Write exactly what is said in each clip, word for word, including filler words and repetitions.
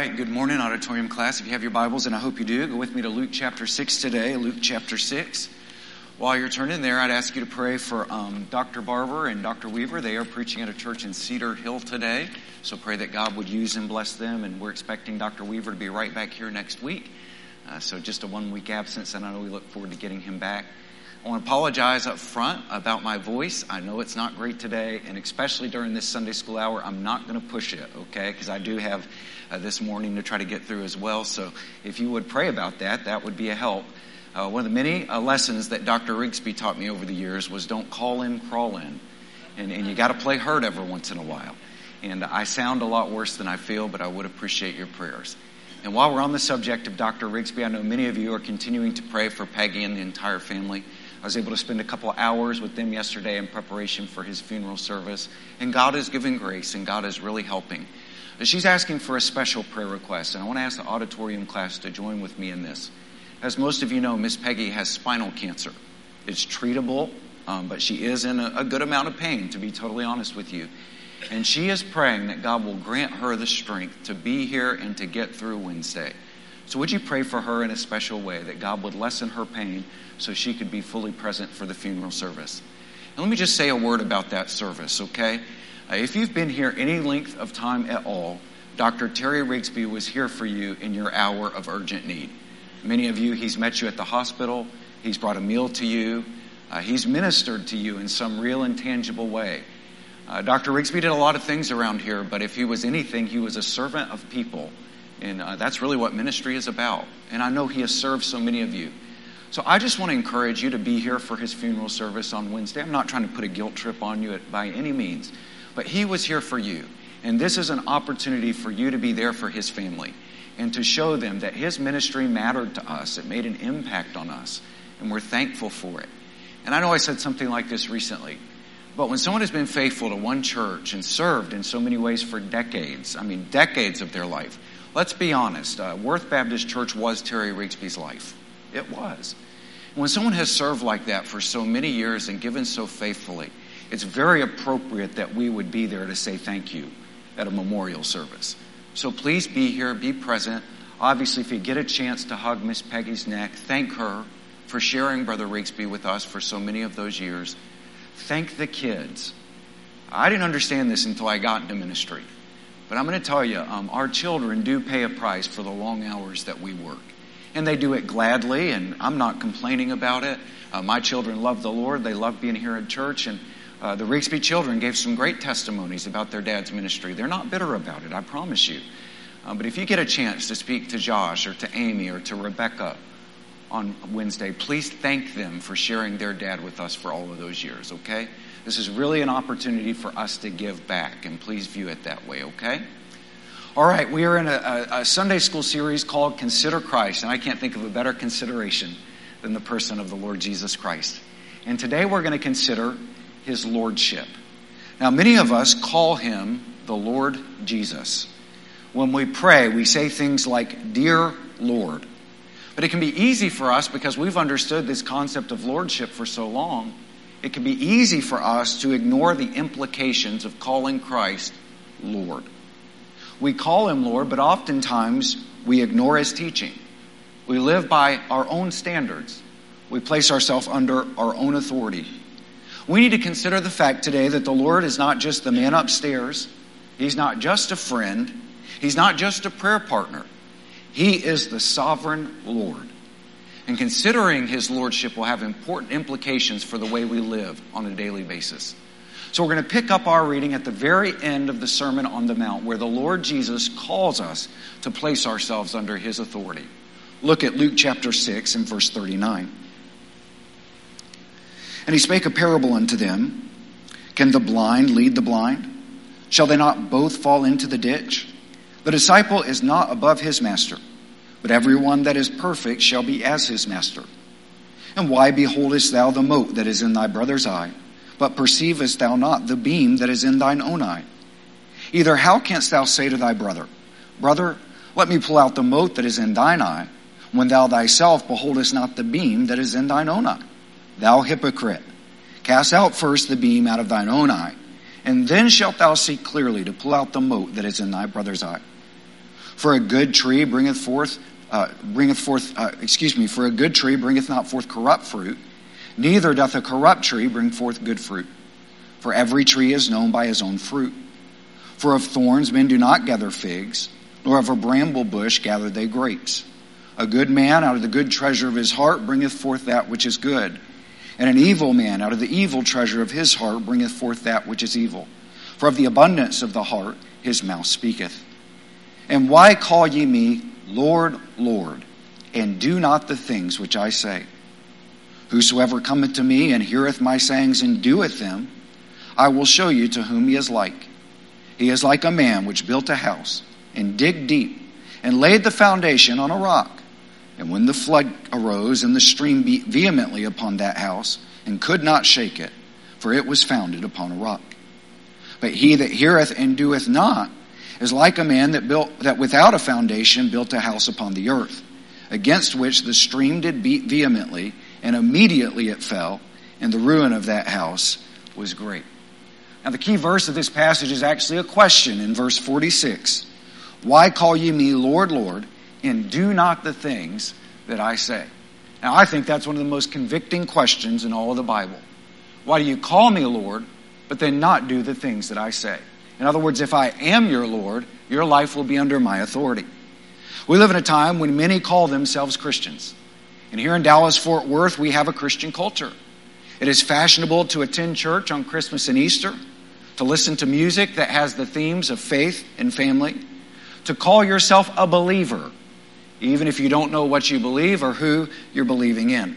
right, good morning, auditorium class. If you have your Bibles, and I hope you do, go with me to Luke chapter six today, Luke chapter six. While you're turning there, I'd ask you to pray for um, Doctor Barber and Doctor Weaver. They are preaching at a church in Cedar Hill today, so pray that God would use and bless them, and we're expecting Doctor Weaver to be right back here next week. Uh, so just a one-week absence, and I know we look forward to getting him back. I want to apologize up front about my voice. I know it's not great today, and especially during this Sunday school hour, I'm not going to push it, okay? Because I do have uh, this morning to try to get through as well. So if you would pray about that, that would be a help. Uh, one of the many uh, lessons that Doctor Rigsby taught me over the years was don't call in, crawl in. And, and you got to play hurt every once in a while. And I sound a lot worse than I feel, but I would appreciate your prayers. And while we're on the subject of Doctor Rigsby, I know many of you are continuing to pray for Peggy and the entire family. I was able to spend a couple of hours with them yesterday in preparation for his funeral service. And God is giving grace, and God is really helping. She's asking for a special prayer request, and I want to ask the auditorium class to join with me in this. As most of you know, Miss Peggy has spinal cancer. It's treatable, um, but she is in a, a good amount of pain, to be totally honest with you. And she is praying that God will grant her the strength to be here and to get through Wednesday. So would you pray for her in a special way, that God would lessen her pain so she could be fully present for the funeral service? And let me just say a word about that service, okay? Uh, if you've been here any length of time at all, Doctor Terry Rigsby was here for you in your hour of urgent need. Many of you, he's met you at the hospital. He's brought a meal to you. Uh, he's ministered to you in some real and tangible way. Uh, Doctor Rigsby did a lot of things around here, but if he was anything, he was a servant of people. And uh, that's really what ministry is about. And I know he has served so many of you. So I just want to encourage you to be here for his funeral service on Wednesday. I'm not trying to put a guilt trip on you by any means. But he was here for you. And this is an opportunity for you to be there for his family and to show them that his ministry mattered to us. It made an impact on us. And we're thankful for it. And I know I said something like this recently. But when someone has been faithful to one church and served in so many ways for decades, I mean decades of their life, let's be honest, uh, Worth Baptist Church was Terry Rigsby's life. It was. When someone has served like that for so many years and given so faithfully, it's very appropriate that we would be there to say thank you at a memorial service. So please be here, be present. Obviously, if you get a chance to hug Miss Peggy's neck, thank her for sharing Brother Rigsby with us for so many of those years. Thank the kids. I didn't understand this until I got into ministry. But I'm going to tell you, um, our children do pay a price for the long hours that we work. And they do it gladly, and I'm not complaining about it. Uh, my children love the Lord. They love being here at church. And uh, the Rigsby children gave some great testimonies about their dad's ministry. They're not bitter about it, I promise you. Uh, but if you get a chance to speak to Josh or to Amy or to Rebecca on Wednesday, please thank them for sharing their dad with us for all of those years, okay? This is really an opportunity for us to give back, and please view it that way, okay? All right, we are in a, a, a Sunday school series called Consider Christ, and I can't think of a better consideration than the person of the Lord Jesus Christ. And today we're going to consider his lordship. Now, many of us call him the Lord Jesus. When we pray, we say things like, "Dear Lord." But it can be easy for us, because we've understood this concept of lordship for so long, it can be easy for us to ignore the implications of calling Christ Lord. We call him Lord, but oftentimes we ignore his teaching. We live by our own standards. We place ourselves under our own authority. We need to consider the fact today that the Lord is not just the man upstairs. He's not just a friend. He's not just a prayer partner. He is the sovereign Lord. And considering his lordship will have important implications for the way we live on a daily basis. So we're going to pick up our reading at the very end of the Sermon on the Mount, where the Lord Jesus calls us to place ourselves under his authority. Look at Luke chapter six and verse thirty-nine. "And he spake a parable unto them. Can the blind lead the blind? Shall they not both fall into the ditch? The disciple is not above his master, but everyone that is perfect shall be as his master. And why beholdest thou the mote that is in thy brother's eye, but perceivest thou not the beam that is in thine own eye? Either how canst thou say to thy brother, Brother, let me pull out the mote that is in thine eye, when thou thyself beholdest not the beam that is in thine own eye? Thou hypocrite, cast out first the beam out of thine own eye, and then shalt thou see clearly to pull out the mote that is in thy brother's eye. For a good tree bringeth forth, uh, bringeth forth, uh, excuse me, for a good tree bringeth not forth corrupt fruit, neither doth a corrupt tree bring forth good fruit. For every tree is known by his own fruit. For of thorns men do not gather figs, nor of a bramble bush gather they grapes. A good man out of the good treasure of his heart bringeth forth that which is good, and an evil man out of the evil treasure of his heart bringeth forth that which is evil. For of the abundance of the heart his mouth speaketh. And why call ye me Lord, Lord, and do not the things which I say? Whosoever cometh to me and heareth my sayings and doeth them, I will show you to whom he is like. He is like a man which built a house, and digged deep, and laid the foundation on a rock. And when the flood arose, and the stream beat vehemently upon that house, and could not shake it, for it was founded upon a rock. But he that heareth and doeth not is like a man that built that without a foundation built a house upon the earth, against which the stream did beat vehemently, and immediately it fell, and the ruin of that house was great. Now the key verse of this passage is actually a question in verse forty-six. Why call ye me Lord, Lord, and do not the things that I say? Now I think that's one of the most convicting questions in all of the Bible. Why do you call me Lord, but then not do the things that I say? In other words, if I am your Lord, your life will be under my authority. We live in a time when many call themselves Christians. And here in Dallas-Fort Worth, we have a Christian culture. It is fashionable to attend church on Christmas and Easter, to listen to music that has the themes of faith and family, to call yourself a believer, even if you don't know what you believe or who you're believing in.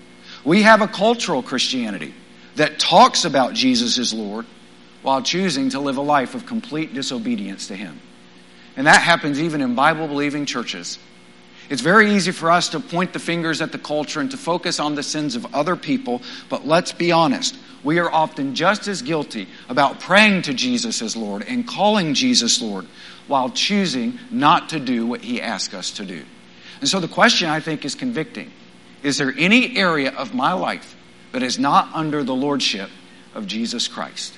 We have a cultural Christianity that talks about Jesus as Lord while choosing to live a life of complete disobedience to Him. And that happens even in Bible-believing churches. It's very easy for us to point the fingers at the culture and to focus on the sins of other people, but let's be honest. We are often just as guilty about praying to Jesus as Lord and calling Jesus Lord while choosing not to do what He asks us to do. And so the question, I think, is convicting. Is there any area of my life that is not under the lordship of Jesus Christ?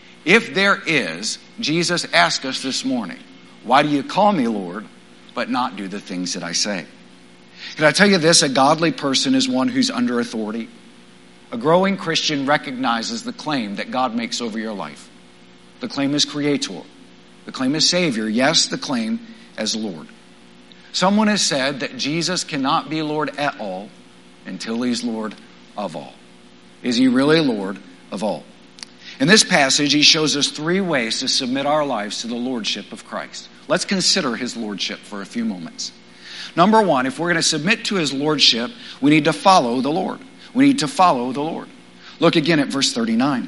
If there is, Jesus asked us this morning, why do you call me Lord, but not do the things that I say? Can I tell you this? A godly person is one who's under authority. A growing Christian recognizes the claim that God makes over your life. The claim is Creator. The claim is Savior. Yes, the claim as Lord. Someone has said that Jesus cannot be Lord at all until He's Lord of all. Is He really Lord of all? In this passage, He shows us three ways to submit our lives to the lordship of Christ. Let's consider His lordship for a few moments. Number one, if we're going to submit to His lordship, we need to follow the Lord. We need to follow the Lord. Look again at verse thirty-nine.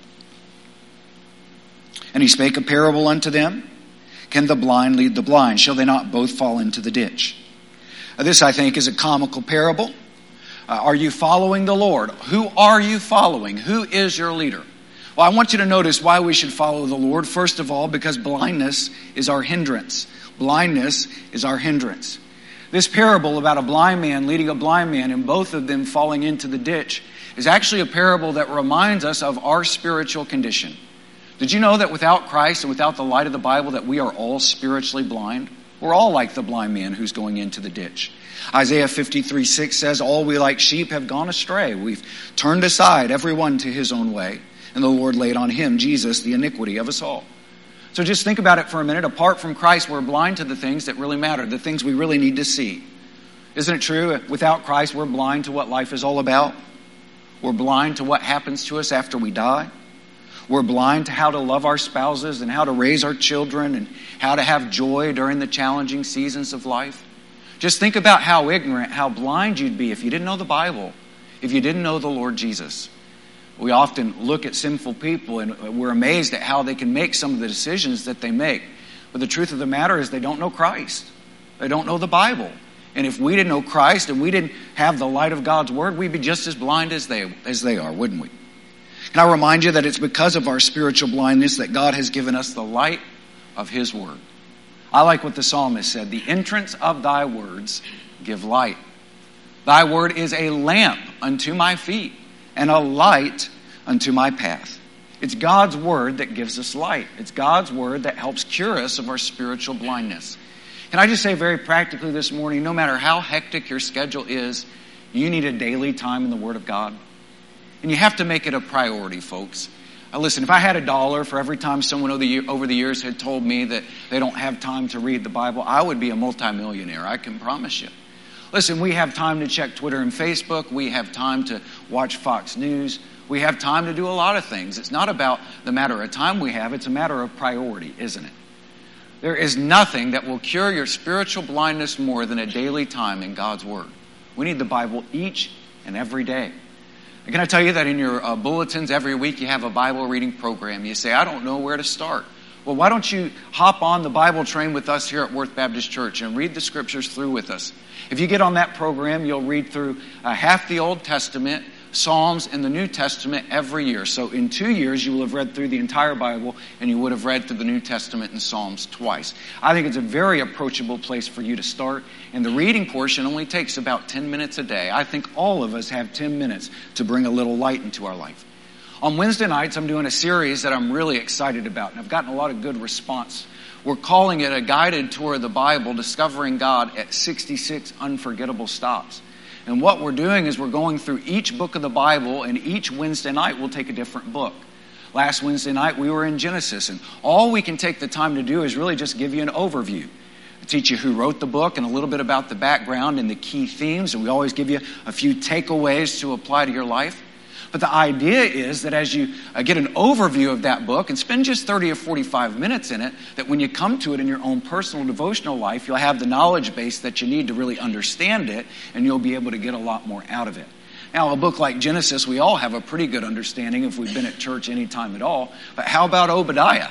And He spake a parable unto them. Can the blind lead the blind? Shall they not both fall into the ditch? Now, this, I think, is a comical parable. Uh, are you following the Lord? Who are you following? Who is your leader? Well, I want you to notice why we should follow the Lord. First of all, because blindness is our hindrance. Blindness is our hindrance. This parable about a blind man leading a blind man and both of them falling into the ditch is actually a parable that reminds us of our spiritual condition. Did you know that without Christ and without the light of the Bible that we are all spiritually blind? We're all like the blind man who's going into the ditch. Isaiah fifty-three six says, all we like sheep have gone astray. We've turned aside everyone to his own way. And the Lord laid on Him, Jesus, the iniquity of us all. So just think about it for a minute. Apart from Christ, we're blind to the things that really matter, the things we really need to see. Isn't it true? Without Christ, we're blind to what life is all about. We're blind to what happens to us after we die. We're blind to how to love our spouses and how to raise our children and how to have joy during the challenging seasons of life. Just think about how ignorant, how blind you'd be if you didn't know the Bible, if you didn't know the Lord Jesus. We often look at sinful people and we're amazed at how they can make some of the decisions that they make. But the truth of the matter is they don't know Christ. They don't know the Bible. And if we didn't know Christ and we didn't have the light of God's Word, we'd be just as blind as they, as they are, wouldn't we? Can I remind you that it's because of our spiritual blindness that God has given us the light of His Word. I like what the psalmist said, the entrance of Thy words give light. Thy Word is a lamp unto my feet and a light unto my path. It's God's Word that gives us light. It's God's Word that helps cure us of our spiritual blindness. Can I just say very practically this morning, no matter how hectic your schedule is, you need a daily time in the Word of God. And you have to make it a priority, folks. Now listen, if I had a dollar for every time someone over the, year, over the years had told me that they don't have time to read the Bible, I would be a multimillionaire, I can promise you. Listen, we have time to check Twitter and Facebook. We have time to watch Fox News. We have time to do a lot of things. It's not about the matter of time we have. It's a matter of priority, isn't it? There is nothing that will cure your spiritual blindness more than a daily time in God's Word. We need the Bible each and every day. And can I tell you that in your uh, bulletins every week you have a Bible reading program. You say, I don't know where to start. Well, why don't you hop on the Bible train with us here at Worth Baptist Church and read the Scriptures through with us. If you get on that program, you'll read through uh, half the Old Testament, Psalms, and the New Testament every year. So in two years, you will have read through the entire Bible, and you would have read through the New Testament and Psalms twice. I think it's a very approachable place for you to start. And the reading portion only takes about ten minutes a day. I think all of us have ten minutes to bring a little light into our life. On Wednesday nights, I'm doing a series that I'm really excited about, and I've gotten a lot of good response. We're calling it a guided tour of the Bible, Discovering God at sixty-six Unforgettable Stops. And what we're doing is we're going through each book of the Bible, and each Wednesday night we'll take a different book. Last Wednesday night we were in Genesis, and all we can take the time to do is really just give you an overview. I teach you who wrote the book and a little bit about the background and the key themes, and we always give you a few takeaways to apply to your life. But the idea is that as you uh, get an overview of that book and spend just thirty or forty-five minutes in it, that when you come to it in your own personal devotional life, you'll have the knowledge base that you need to really understand it, and you'll be able to get a lot more out of it. Now, a book like Genesis, we all have a pretty good understanding if we've been at church any time at all. But how about Obadiah?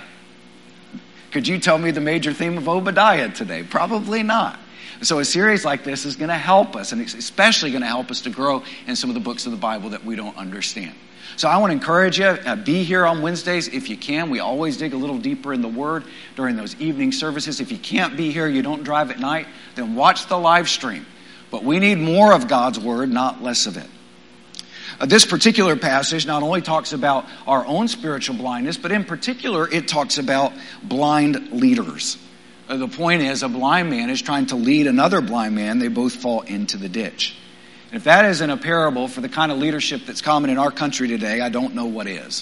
Could you tell me the major theme of Obadiah today? Probably not. So a series like this is going to help us, and it's especially going to help us to grow in some of the books of the Bible that we don't understand. So I want to encourage you, uh, be here on Wednesdays if you can. We always dig a little deeper in the Word during those evening services. If you can't be here, you don't drive at night, then watch the live stream. But we need more of God's Word, not less of it. Uh, this particular passage not only talks about our own spiritual blindness, but in particular it talks about blind leaders. The point is, a blind man is trying to lead another blind man. They both fall into the ditch. And if that isn't a parable for the kind of leadership that's common in our country today, I don't know what is.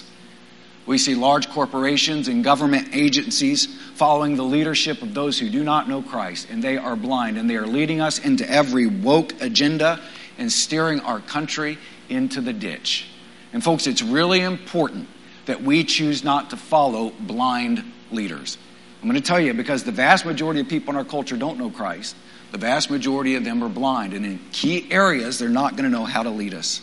We see large corporations and government agencies following the leadership of those who do not know Christ, and they are blind, and they are leading us into every woke agenda and steering our country into the ditch. And folks, it's really important that we choose not to follow blind leaders. I'm going to tell you, because the vast majority of people in our culture don't know Christ. The vast majority of them are blind. And in key areas, they're not going to know how to lead us.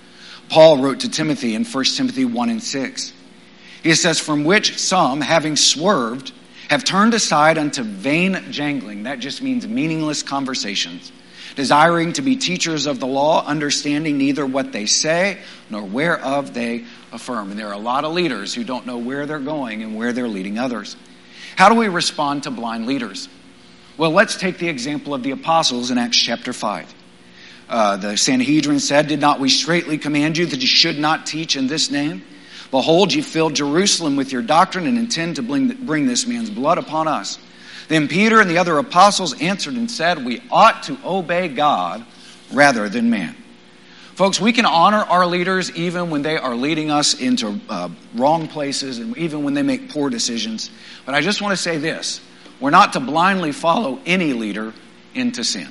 Paul wrote to Timothy in First Timothy one and six. He says, from which some, having swerved, have turned aside unto vain jangling. That just means meaningless conversations. Desiring to be teachers of the law, understanding neither what they say, nor whereof they affirm. And there are a lot of leaders who don't know where they're going and where they're leading others. How do we respond to blind leaders? Well, let's take the example of the apostles in Acts chapter five. Uh, the Sanhedrin said, did not we straitly command you that you should not teach in this name? Behold, ye filled Jerusalem with your doctrine and intend to bring, bring this man's blood upon us. Then Peter and the other apostles answered and said, we ought to obey God rather than man. Folks, we can honor our leaders even when they are leading us into uh, wrong places and even when they make poor decisions. But I just want to say this. We're not to blindly follow any leader into sin.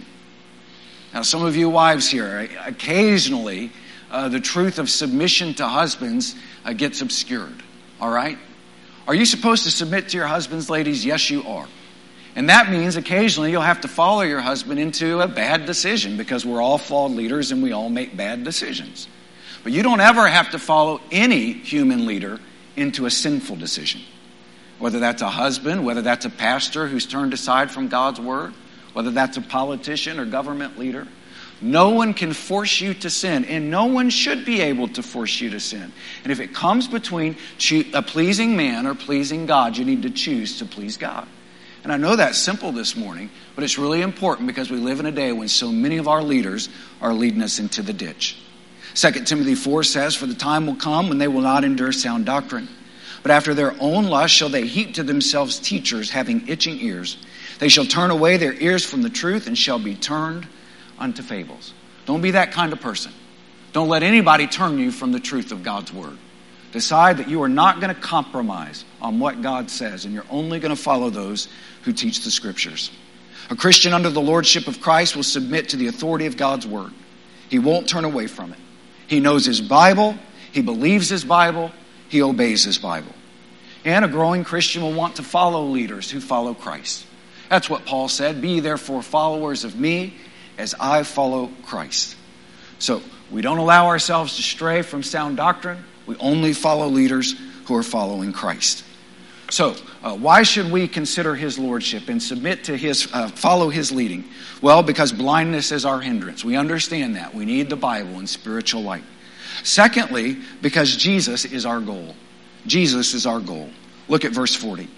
Now, some of you wives here, occasionally uh, the truth of submission to husbands uh, gets obscured. All right? Are you supposed to submit to your husbands, ladies? Yes, you are. And that means occasionally you'll have to follow your husband into a bad decision because we're all flawed leaders and we all make bad decisions. But you don't ever have to follow any human leader into a sinful decision. Whether that's a husband, whether that's a pastor who's turned aside from God's word, whether that's a politician or government leader. No one can force you to sin, and no one should be able to force you to sin. And if it comes between a pleasing man or pleasing God, you need to choose to please God. And I know that's simple this morning, but it's really important because we live in a day when so many of our leaders are leading us into the ditch. Second Timothy four says, for the time will come when they will not endure sound doctrine, But after their own lust shall they heap to themselves teachers having itching ears. They shall turn away their ears from the truth and shall be turned unto fables. Don't be that kind of person. Don't let anybody turn you from the truth of God's word. Decide that you are not going to compromise on what God says, and you're only going to follow those who teach the scriptures. A Christian under the lordship of Christ will submit to the authority of God's word. He won't turn away from it. He knows his Bible. He believes his Bible. He obeys his Bible. And a growing Christian will want to follow leaders who follow Christ. That's what Paul said. Be therefore followers of me as I follow Christ. So we don't allow ourselves to stray from sound doctrine. We only follow leaders who are following Christ. So, uh, why should we consider his lordship and submit to his, uh, follow his leading? Well, because blindness is our hindrance. We understand that. We need the Bible and spiritual light. Secondly, because Jesus is our goal. Jesus is our goal. Look at verse forty.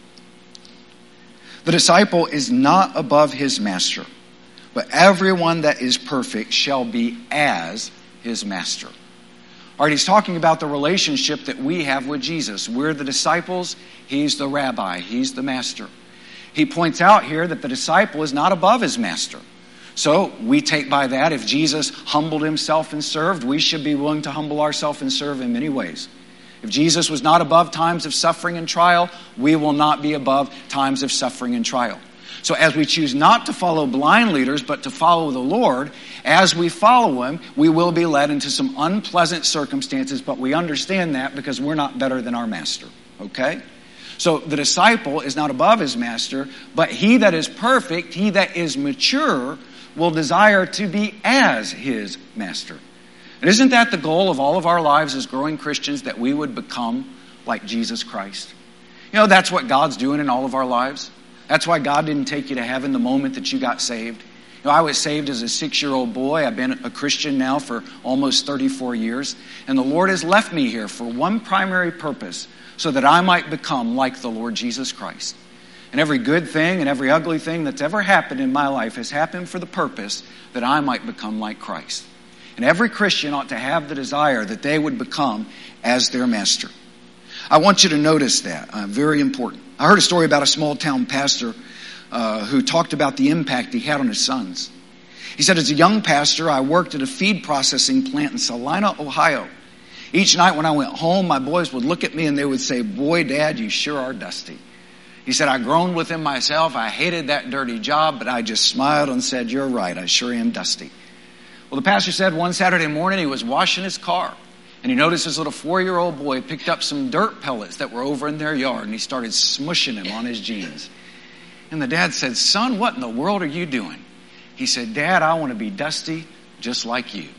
The disciple is not above his master, but everyone that is perfect shall be as his master. All right, he's talking about the relationship that we have with Jesus. We're the disciples. He's the rabbi. He's the master. He points out here that the disciple is not above his master. So we take by that, if Jesus humbled himself and served, we should be willing to humble ourselves and serve in many ways. If Jesus was not above times of suffering and trial, we will not be above times of suffering and trial. So as we choose not to follow blind leaders, but to follow the Lord, as we follow him, we will be led into some unpleasant circumstances, but we understand that because we're not better than our master. Okay? So the disciple is not above his master, but he that is perfect, he that is mature, will desire to be as his master. And isn't that the goal of all of our lives as growing Christians, that we would become like Jesus Christ? You know, that's what God's doing in all of our lives. That's why God didn't take you to heaven the moment that you got saved. You know, I was saved as a six-year-old boy. I've been a Christian now for almost thirty-four years. And the Lord has left me here for one primary purpose, so that I might become like the Lord Jesus Christ. And every good thing and every ugly thing that's ever happened in my life has happened for the purpose that I might become like Christ. And every Christian ought to have the desire that they would become as their master. I want you to notice that. Uh, very important. I heard a story about a small town pastor uh, who talked about the impact he had on his sons. He said, as a young pastor, I worked at a feed processing plant in Salina, Ohio. Each night when I went home, my boys would look at me and they would say, boy, Dad, you sure are dusty. He said, I groaned within myself. I hated that dirty job, but I just smiled and said, you're right, I sure am dusty. Well, the pastor said one Saturday morning he was washing his car. And he noticed his little four-year-old boy picked up some dirt pellets that were over in their yard, and he started smushing them on his jeans. And the dad said, son, what in the world are you doing? He said, Dad, I want to be dusty just like you.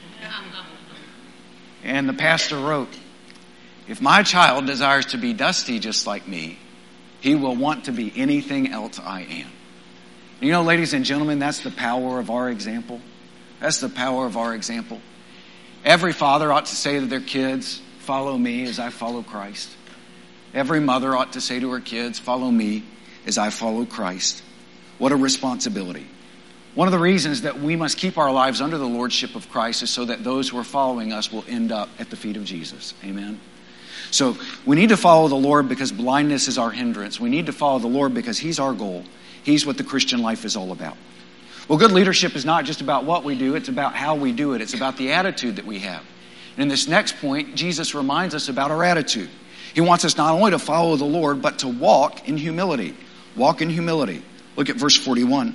And the pastor wrote, if my child desires to be dusty just like me, he will want to be anything else I am. You know, ladies and gentlemen, that's the power of our example. That's the power of our example. Every father ought to say to their kids, follow me as I follow Christ. Every mother ought to say to her kids, follow me as I follow Christ. What a responsibility. One of the reasons that we must keep our lives under the lordship of Christ is so that those who are following us will end up at the feet of Jesus. Amen. So we need to follow the Lord because blindness is our hindrance. We need to follow the Lord because he's our goal. He's what the Christian life is all about. Well, good leadership is not just about what we do, it's about how we do it. It's about the attitude that we have. And in this next point, Jesus reminds us about our attitude. He wants us not only to follow the Lord, but to walk in humility. Walk in humility. Look at verse forty-one.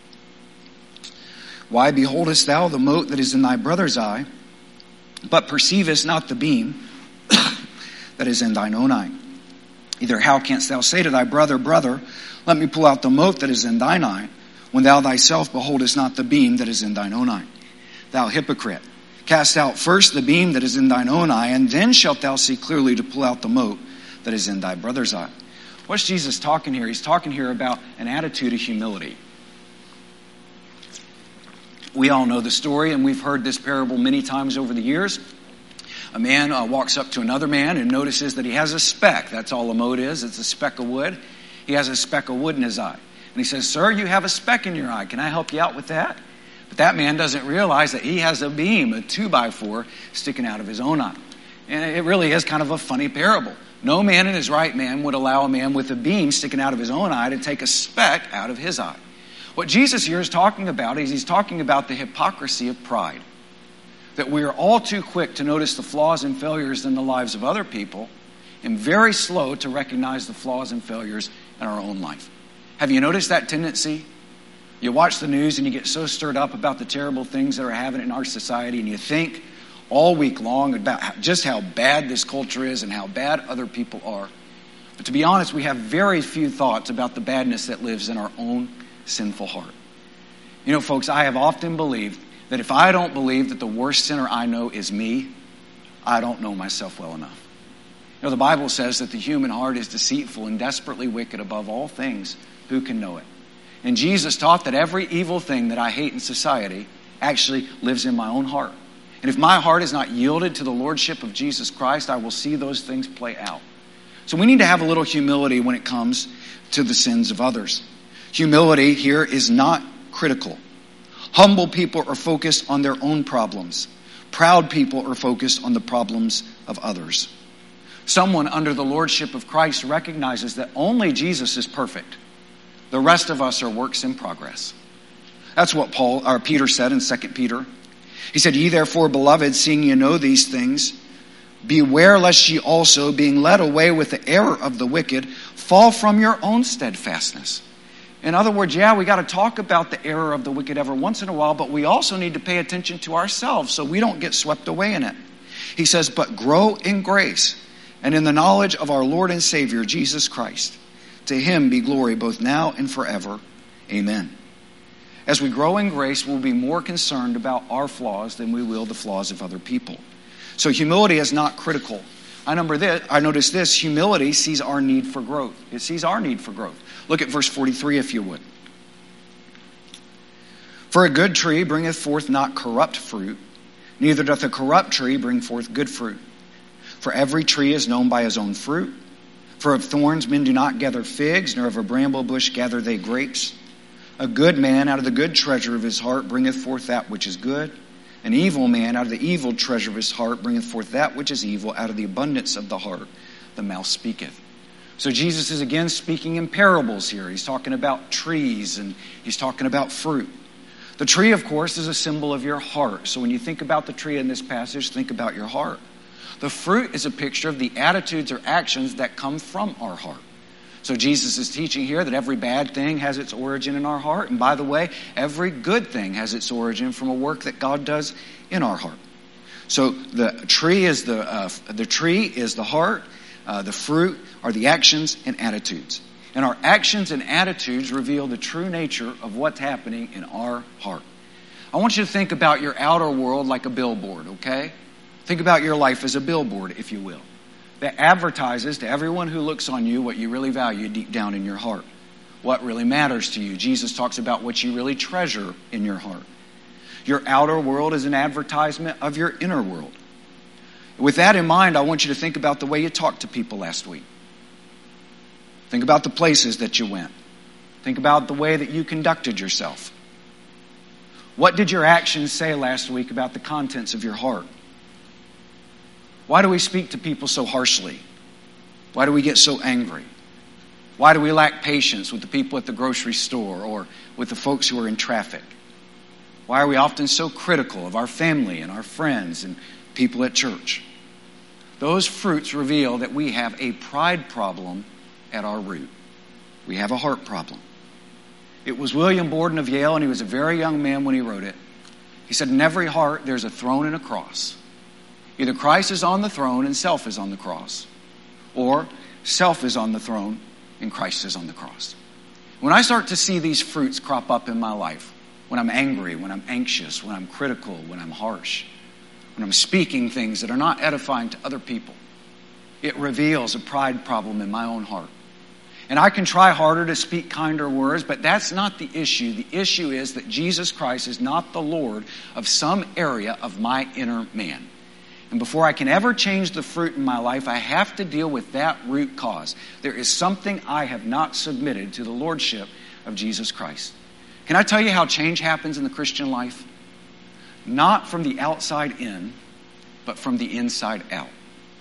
Why beholdest thou the mote that is in thy brother's eye, but perceivest not the beam that is in thine own eye? Either how canst thou say to thy brother, brother, let me pull out the mote that is in thine eye, when thou thyself beholdest not the beam that is in thine own eye? Thou hypocrite, cast out first the beam that is in thine own eye, and then shalt thou see clearly to pull out the mote that is in thy brother's eye. What's Jesus talking here? He's talking here about an attitude of humility. We all know the story, and we've heard this parable many times over the years. A man uh, walks up to another man and notices that he has a speck. That's all a mote is. It's a speck of wood. He has a speck of wood in his eye. And he says, sir, you have a speck in your eye. Can I help you out with that? But that man doesn't realize that he has a beam, a two by four, sticking out of his own eye. And it really is kind of a funny parable. No man in his right man would allow a man with a beam sticking out of his own eye to take a speck out of his eye. What Jesus here is talking about is he's talking about the hypocrisy of pride. That we are all too quick to notice the flaws and failures in the lives of other people and very slow to recognize the flaws and failures in our own life. Have you noticed that tendency? You watch the news and you get so stirred up about the terrible things that are happening in our society, and you think all week long about just how bad this culture is and how bad other people are. But to be honest, we have very few thoughts about the badness that lives in our own sinful heart. You know, folks, I have often believed that if I don't believe that the worst sinner I know is me, I don't know myself well enough. You know, the Bible says that the human heart is deceitful and desperately wicked above all things. Who can know it? And Jesus taught that every evil thing that I hate in society actually lives in my own heart. And if my heart is not yielded to the lordship of Jesus Christ, I will see those things play out. So we need to have a little humility when it comes to the sins of others. Humility here is not critical. Humble people are focused on their own problems. Proud people are focused on the problems of others. Someone under the lordship of Christ recognizes that only Jesus is perfect. The rest of us are works in progress. That's what Paul or Peter said in Second Peter. He said, "Ye therefore, beloved, seeing ye know these things, beware lest ye also, being led away with the error of the wicked, fall from your own steadfastness." In other words, yeah, we got to talk about the error of the wicked every once in a while, but we also need to pay attention to ourselves so we don't get swept away in it. He says, "But grow in grace and in the knowledge of our Lord and Savior, Jesus Christ. To him be glory both now and forever. Amen." As we grow in grace, we'll be more concerned about our flaws than we will the flaws of other people. So humility is not critical. I number this, I notice this, humility sees our need for growth. It sees our need for growth. Look at verse forty-three if you would. "For a good tree bringeth forth not corrupt fruit, neither doth a corrupt tree bring forth good fruit. For every tree is known by his own fruit. For of thorns men do not gather figs, nor of a bramble bush gather they grapes. A good man out of the good treasure of his heart bringeth forth that which is good. An evil man out of the evil treasure of his heart bringeth forth that which is evil. Out of the abundance of the heart the mouth speaketh." So Jesus is again speaking in parables here. He's talking about trees and he's talking about fruit. The tree, of course, is a symbol of your heart. So when you think about the tree in this passage, think about your heart. The fruit is a picture of the attitudes or actions that come from our heart. So Jesus is teaching here that every bad thing has its origin in our heart. And by the way, every good thing has its origin from a work that God does in our heart. So the tree is the, uh, the tree is the heart. Uh, the fruit are the actions and attitudes. And our actions and attitudes reveal the true nature of what's happening in our heart. I want you to think about your outer world like a billboard, okay? Think about your life as a billboard, if you will, that advertises to everyone who looks on you what you really value deep down in your heart, what really matters to you. Jesus talks about what you really treasure in your heart. Your outer world is an advertisement of your inner world. With that in mind, I want you to think about the way you talked to people last week. Think about the places that you went. Think about the way that you conducted yourself. What did your actions say last week about the contents of your heart? Why do we speak to people so harshly? Why do we get so angry? Why do we lack patience with the people at the grocery store or with the folks who are in traffic? Why are we often so critical of our family and our friends and people at church? Those fruits reveal that we have a pride problem at our root. We have a heart problem. It was William Borden of Yale, and he was a very young man when he wrote it. He said, "In every heart there's a throne and a cross. Either Christ is on the throne and self is on the cross, or self is on the throne and Christ is on the cross." When I start to see these fruits crop up in my life, when I'm angry, when I'm anxious, when I'm critical, when I'm harsh, when I'm speaking things that are not edifying to other people, it reveals a pride problem in my own heart. And I can try harder to speak kinder words, but that's not the issue. The issue is that Jesus Christ is not the Lord of some area of my inner man. And before I can ever change the fruit in my life, I have to deal with that root cause. There is something I have not submitted to the lordship of Jesus Christ. Can I tell you how change happens in the Christian life? Not from the outside in, but from the inside out.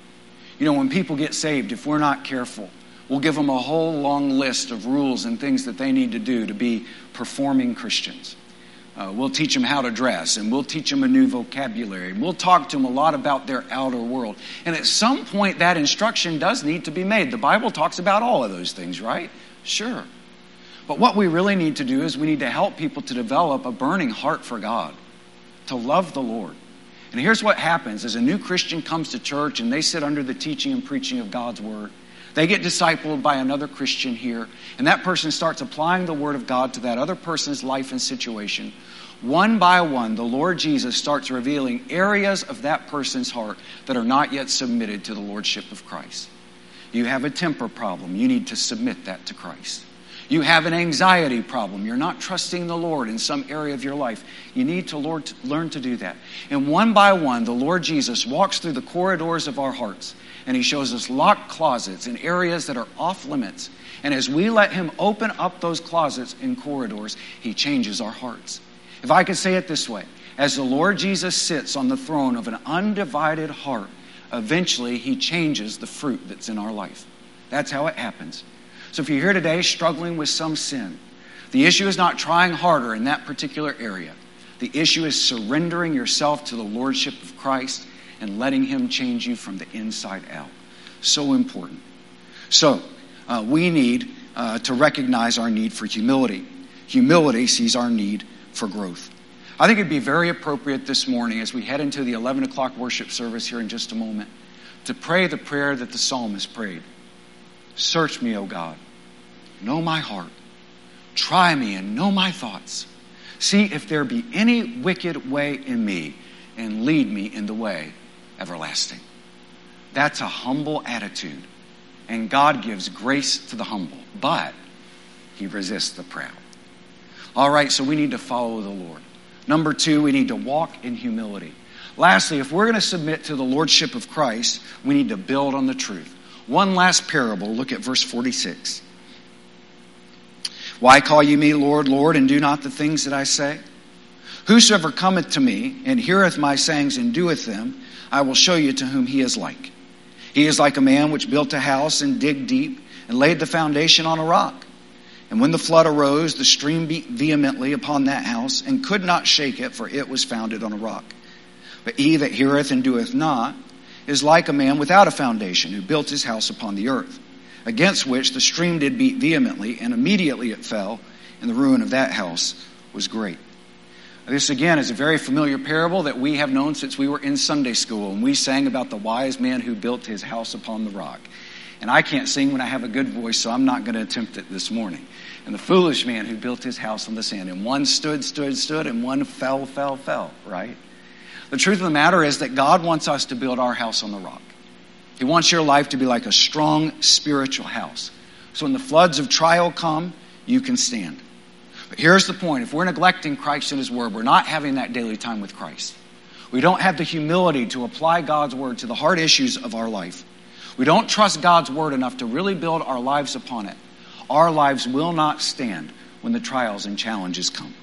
You know, when people get saved, if we're not careful, we'll give them a whole long list of rules and things that they need to do to be performing Christians. Uh, we'll teach them how to dress, and we'll teach them a new vocabulary. We'll talk to them a lot about their outer world. And at some point, that instruction does need to be made. The Bible talks about all of those things, right? Sure. But what we really need to do is we need to help people to develop a burning heart for God, to love the Lord. And here's what happens. As a new Christian comes to church and they sit under the teaching and preaching of God's Word, they get discipled by another Christian here, and that person starts applying the Word of God to that other person's life and situation. One by one, the Lord Jesus starts revealing areas of that person's heart that are not yet submitted to the Lordship of Christ. You have a temper problem. You need to submit that to Christ. You have an anxiety problem. You're not trusting the Lord in some area of your life. You need to Lord, learn to do that. And one by one, the Lord Jesus walks through the corridors of our hearts, and He shows us locked closets in areas that are off limits. And as we let Him open up those closets and corridors, He changes our hearts. If I could say it this way, as the Lord Jesus sits on the throne of an undivided heart, eventually He changes the fruit that's in our life. That's how it happens. So if you're here today struggling with some sin, the issue is not trying harder in that particular area. The issue is surrendering yourself to the Lordship of Christ and letting Him change you from the inside out. So important. So uh, we need uh, to recognize our need for humility. Humility sees our need for growth. I think it'd be very appropriate this morning as we head into the eleven o'clock worship service here in just a moment to pray the prayer that the psalmist prayed. Search me, O God. Know my heart. Try me and know my thoughts. See if there be any wicked way in me, and lead me in the way everlasting. That's a humble attitude. And God gives grace to the humble, but He resists the proud. All right, so we need to follow the Lord. Number two, we need to walk in humility. Lastly, if we're going to submit to the Lordship of Christ, we need to build on the truth. One last parable. Look at verse forty-six. Why call ye me Lord, Lord, and do not the things that I say? Whosoever cometh to me, and heareth my sayings, and doeth them, I will show you to whom he is like. He is like a man which built a house, and digged deep, and laid the foundation on a rock. And when the flood arose, the stream beat vehemently upon that house, and could not shake it, for it was founded on a rock. But he that heareth and doeth not is like a man without a foundation, who built his house upon the earth, against which the stream did beat vehemently, and immediately it fell, and the ruin of that house was great. This again is a very familiar parable that we have known since we were in Sunday school, and we sang about the wise man who built his house upon the rock. And I can't sing when I have a good voice, so I'm not going to attempt it this morning. And the foolish man who built his house on the sand, and one stood, stood, stood, and one fell, fell, fell, right? The truth of the matter is that God wants us to build our house on the rock. He wants your life to be like a strong spiritual house. So when the floods of trial come, you can stand. But here's the point. If we're neglecting Christ and His Word, we're not having that daily time with Christ. We don't have the humility to apply God's Word to the hard issues of our life. We don't trust God's Word enough to really build our lives upon it. Our lives will not stand when the trials and challenges come.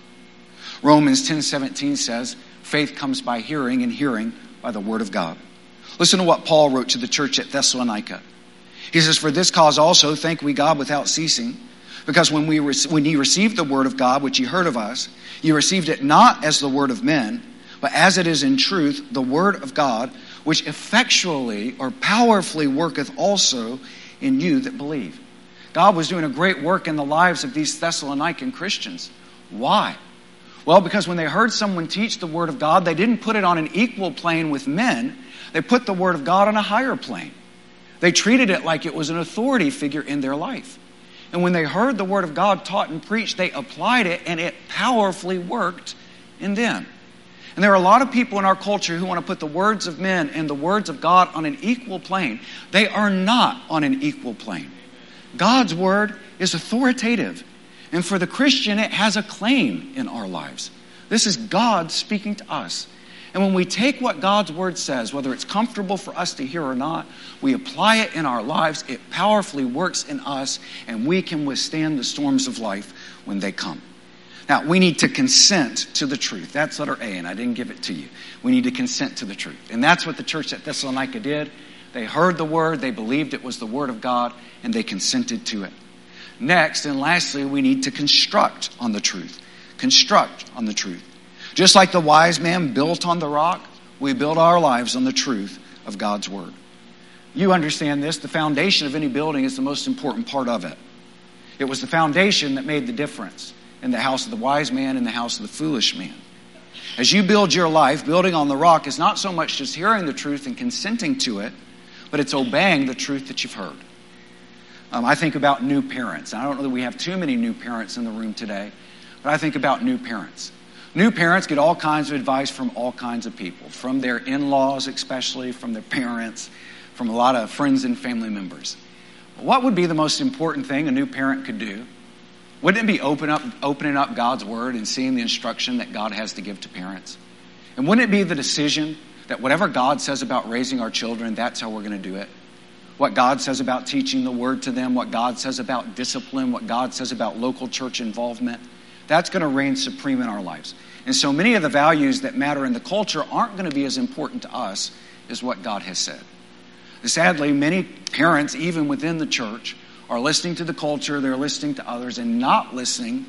Romans ten seventeen says, faith comes by hearing, and hearing by the Word of God. Listen to what Paul wrote to the church at Thessalonica. He says, for this cause also thank we God without ceasing, because when we when ye received the word of God, which ye heard of us, ye received it not as the word of men, but as it is in truth the word of God, which effectually or powerfully worketh also in you that believe. God was doing a great work in the lives of these Thessalonican Christians. Why? Well, because when they heard someone teach the Word of God, they didn't put it on an equal plane with men. They put the Word of God on a higher plane. They treated it like it was an authority figure in their life. And when they heard the Word of God taught and preached, they applied it, and it powerfully worked in them. And there are a lot of people in our culture who want to put the words of men and the words of God on an equal plane. They are not on an equal plane. God's Word is authoritative. And for the Christian, it has a claim in our lives. This is God speaking to us. And when we take what God's Word says, whether it's comfortable for us to hear or not, we apply it in our lives, it powerfully works in us, and we can withstand the storms of life when they come. Now, we need to consent to the truth. That's letter A, and I didn't give it to you. We need to consent to the truth. And that's what the church at Thessalonica did. They heard the word, they believed it was the word of God, and they consented to it. Next, and lastly, we need to construct on the truth. Construct on the truth. Just like the wise man built on the rock, we build our lives on the truth of God's word. You understand this, the foundation of any building is the most important part of it. It was the foundation that made the difference in the house of the wise man and the house of the foolish man. As you build your life, building on the rock is not so much just hearing the truth and consenting to it, but it's obeying the truth that you've heard. Um, I think about new parents. I don't know that we have too many new parents in the room today, but I think about new parents. New parents get all kinds of advice from all kinds of people, from their in-laws especially, from their parents, from a lot of friends and family members. What would be the most important thing a new parent could do? Wouldn't it be open up, opening up God's word and seeing the instruction that God has to give to parents? And wouldn't it be the decision that whatever God says about raising our children, that's how we're going to do it? What God says about teaching the word to them, what God says about discipline, what God says about local church involvement, that's going to reign supreme in our lives. And so many of the values that matter in the culture aren't going to be as important to us as what God has said. Sadly, many parents, even within the church, are listening to the culture, they're listening to others, and not listening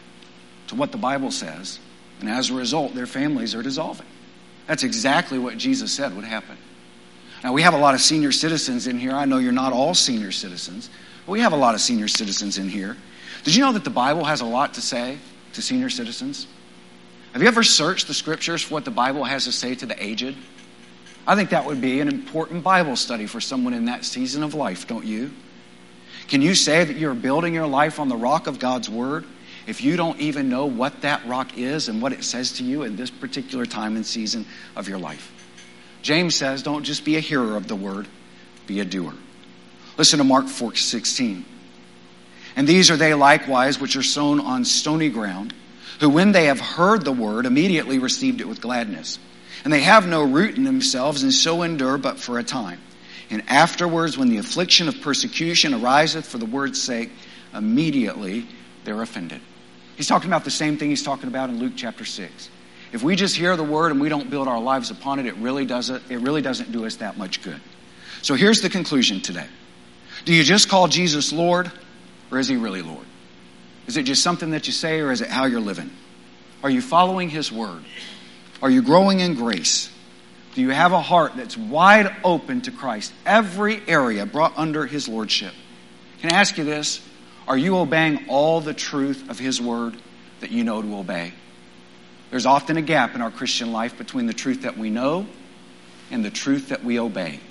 to what the Bible says. And as a result, their families are dissolving. That's exactly what Jesus said would happen. Now, we have a lot of senior citizens in here. I know you're not all senior citizens, but we have a lot of senior citizens in here. Did you know that the Bible has a lot to say to senior citizens? Have you ever searched the scriptures for what the Bible has to say to the aged? I think that would be an important Bible study for someone in that season of life, don't you? Can you say that you're building your life on the rock of God's word if you don't even know what that rock is and what it says to you in this particular time and season of your life? James says, don't just be a hearer of the word, be a doer. Listen to Mark four sixteen. And these are they likewise which are sown on stony ground, who when they have heard the word, immediately received it with gladness. And they have no root in themselves, and so endure but for a time. And afterwards, when the affliction of persecution ariseth for the word's sake, immediately they're offended. He's talking about the same thing he's talking about in Luke chapter six. If we just hear the word and we don't build our lives upon it, it really doesn't, it really doesn't do us that much good. So here's the conclusion today. Do you just call Jesus Lord, or is he really Lord? Is it just something that you say, or is it how you're living? Are you following his word? Are you growing in grace? Do you have a heart that's wide open to Christ? Every area brought under his lordship. Can I ask you this? Are you obeying all the truth of his word that you know to obey? There's often a gap in our Christian life between the truth that we know and the truth that we obey.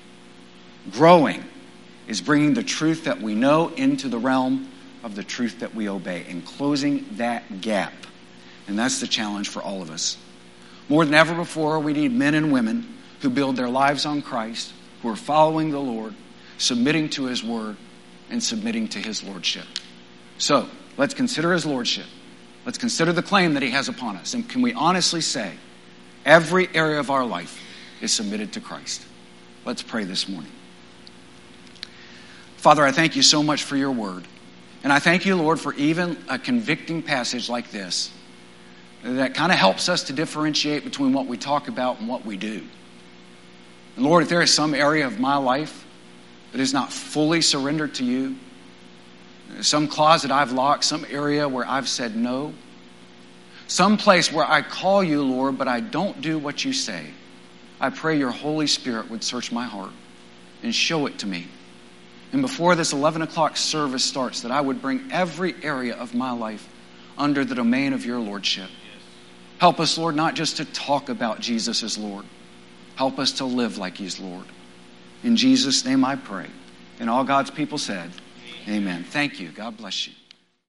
Growing is bringing the truth that we know into the realm of the truth that we obey and closing that gap. And that's the challenge for all of us. More than ever before, we need men and women who build their lives on Christ, who are following the Lord, submitting to his word, and submitting to his lordship. So, let's consider his lordship. Let's consider the claim that he has upon us. And can we honestly say, every area of our life is submitted to Christ? Let's pray this morning. Father, I thank you so much for your word. And I thank you, Lord, for even a convicting passage like this that kind of helps us to differentiate between what we talk about and what we do. And Lord, if there is some area of my life that is not fully surrendered to you, some closet I've locked, some area where I've said no, some place where I call you, Lord, but I don't do what you say, I pray your Holy Spirit would search my heart and show it to me. And before this eleven o'clock service starts, that I would bring every area of my life under the domain of your lordship. Help us, Lord, not just to talk about Jesus as Lord. Help us to live like he's Lord. In Jesus' name I pray. And all God's people said, amen. Thank you. God bless you.